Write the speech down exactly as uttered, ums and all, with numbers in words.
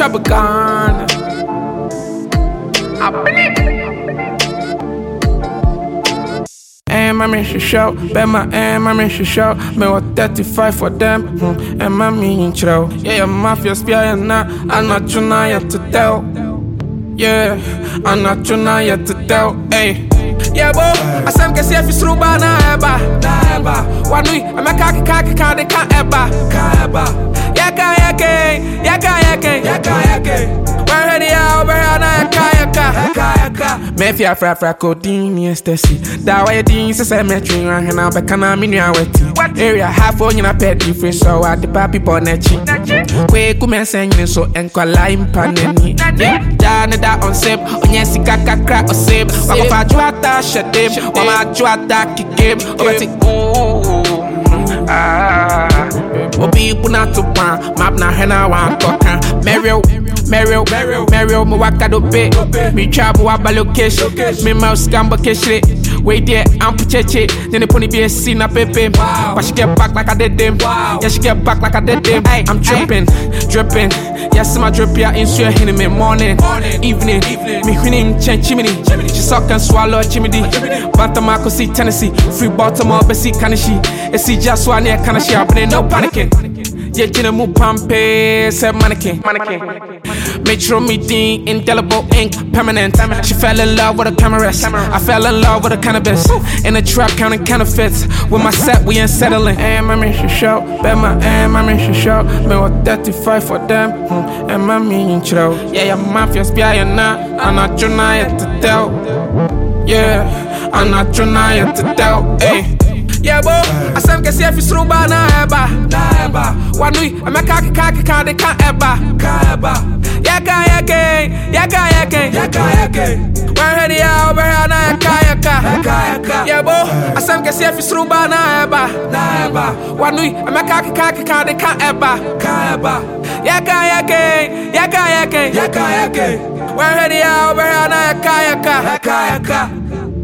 trouble gone. I believe. And my mission show, bet my and my mission show. Me what thirty-five for them, hmm. And my mean intro. Yeah, mafia spy and now I'm not trying yet to tell. Yeah, I'm not trying yet to tell. Hey, yeah, boy, I said que si es through ba na eba, na eba. Wanui, I'm a kaki kaki kaki ka eba, ka eba. Yaka yake, yaka yake, yaka yake. We're ready out, we're here na yaka yaka, yaka yaka. Me fia fra fra codeine ecstasy. Da way din se se me train ran na be kana mi nua weti. Area half on na pet different so I the papi po nechi. We ku men senyin so enkwala impaneni. Ja ne da on sip, onye sika kakra o sip. Wa ko fa juata shedem, wa ma juata kikem. Obeti ooh. Ah, Obi Puna to pan, map na hena wan tokan. Meryl, Meryl, Meryl, Meryl, mo wakado be. Me travel waba location, me mouse gamba keshre. Wait there, I'm pucheche. Then the pony be a scene up pepe. But she get back like I did them. Yeah, she get back like I did them. Ay, I'm dripping, dripping. Yes, my drip ya in swear in me morning, evening. Me winning chen chimney. She suck and swallow chimney. Bantamako see Tennessee, free Baltimore, Bessie Kanashi. And see just one near Kanashi, I've been no panicking. Yeah, Gina Mu Pampe, said mannequin, mannequin. Metro meeting, indelible ink, permanent. She fell in love with a camera. I fell in love with a cannabis. In a trap counting counterfeits. With my set, we ain't settling. And my mission show, bet my and my mission show. Me what thirty-five for them, hmm. And my meaning show. Yeah, yeah, mafia spy and now I'm not trying to tell. Yeah, I'm not trying to tell. Hey. Yeah, boy, I said que si es through ba na eba, na eba. Wanui, I'm a kaki kaki kaki ka eba, ka eba. Yaka yake, yaka yake, yaka yake. We're ready out, we're here na yaka yaka, yaka yaka. Yeah, boy, I said que si es through ba na eba, na eba. Wanui, I'm a kaki kaki kaki ka eba, ka eba. Yaka yake, yaka yake, yaka yake. We're ready out, we're here na yaka yaka, yaka yaka.